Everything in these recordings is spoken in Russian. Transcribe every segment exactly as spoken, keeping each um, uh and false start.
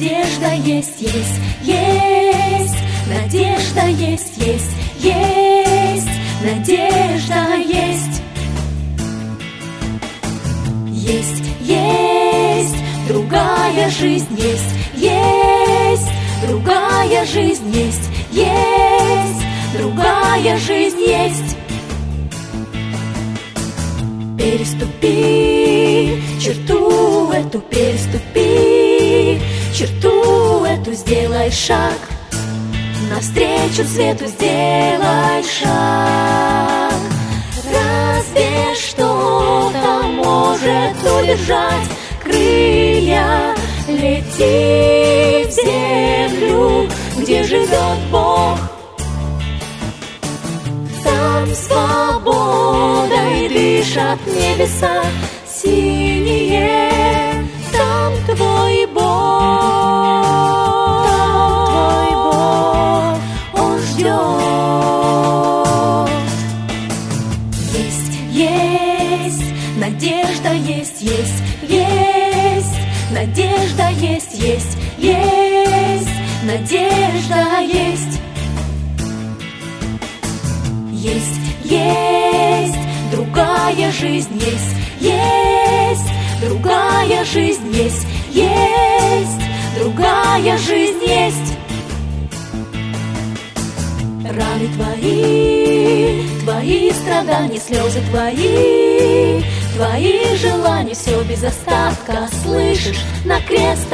Надежда есть, есть, есть. Надежда есть, есть, есть. Надежда есть. Есть, есть. Другая жизнь есть, есть. Другая жизнь есть, есть. Другая жизнь есть. Переступи черту эту, переступи черту эту, сделай шаг навстречу свету, сделай шаг. Разве что-то может удержать крылья, лети в землю, где живет Бог. Там свободой дышат небеса синие, там твой Бог, там твой Бог, Он ждет. Есть, есть, надежда есть, есть, есть, надежда есть, есть, есть, надежда есть. Есть, есть, другая жизнь есть, есть, другая жизнь есть, есть, другая жизнь есть. Раны твои, твои страдания, слезы твои, твои желания, все без остатка, слышишь, на крест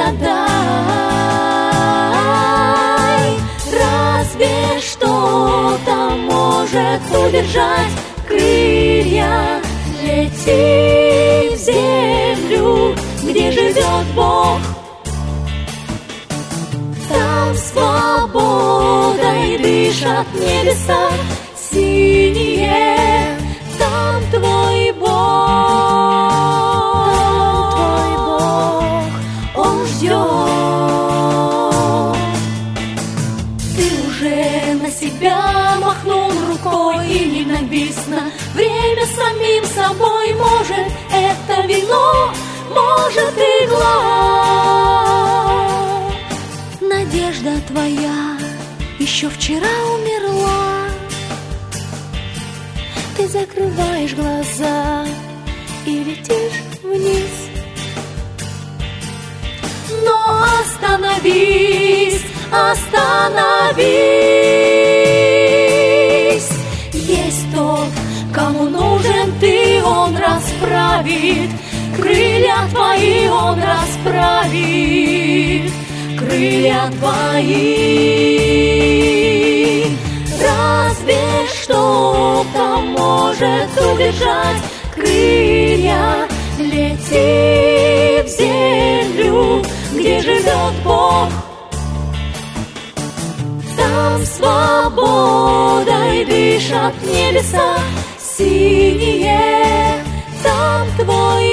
отдай. Разве что-то может удержать крылья, лети в землю, где живет Бог. Там свободой дышат небеса синие, там твой Бог, там твой Бог, Он ждет. Ты уже на себя махнул рукой и ненавистно. Время самим собой, может, это вино, может, игла. Надежда твоя еще вчера умерла. Ты закрываешь глаза и летишь вниз. Но остановись, остановись. Есть тот, кому нужен ты, Он расправит крылья твои, Он расправит крылья твои. Разве что-то может удержать крылья, лети в землю, где живет Бог. Там свободой дышат небеса синие, там твой